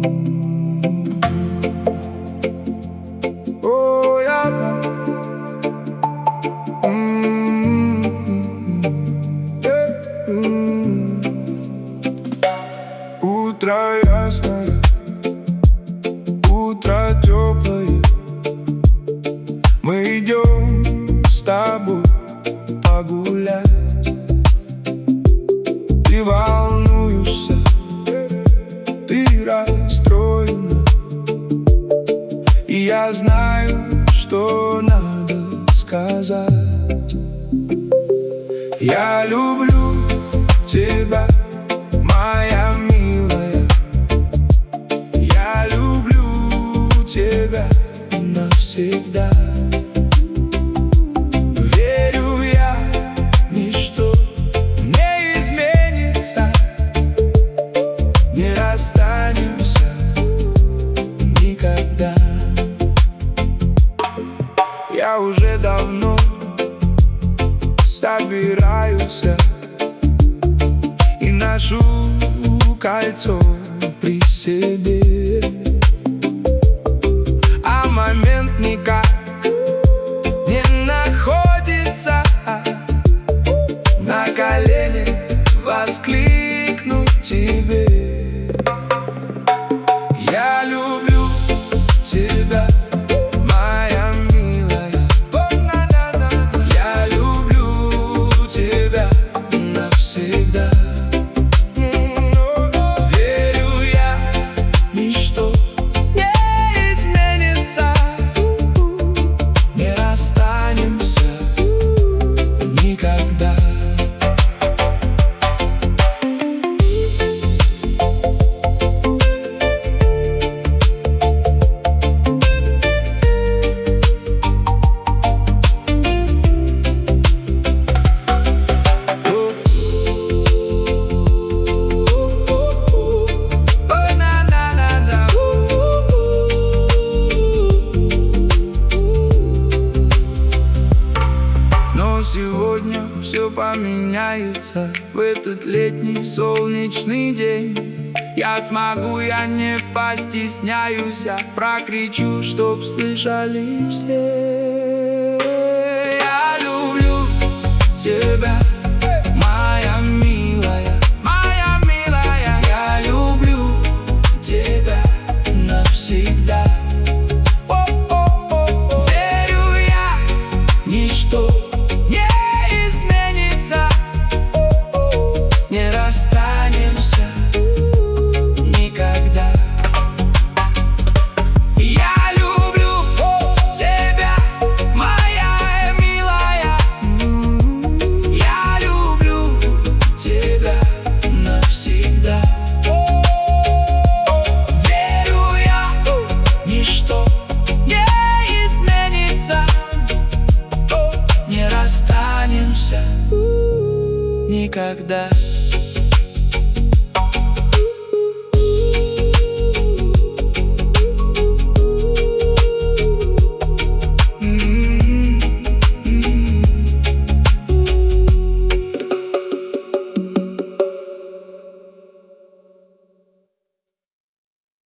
О, я Утро ясное, утро теплое. Мы идем с тобой погулять. Ты волнуешься, ты расстроена, и я знаю, что надо сказать. Я люблю тебя, моя милая. Я люблю тебя навсегда. Верю я, ничто не изменится, не расстанемся никогда. Я уже давно собираюсь и ношу кольцо при себе, а момент никак не находится. На колени воскликну тебе. Я люблю тебя, моя милая. Я люблю тебя навсегда. Верю я, ничто не изменится, не расстанемся никогда. Сегодня все поменяется в этот летний солнечный день. Я смогу, я не постесняюсь, я прокричу, чтоб слышали все. Я люблю тебя.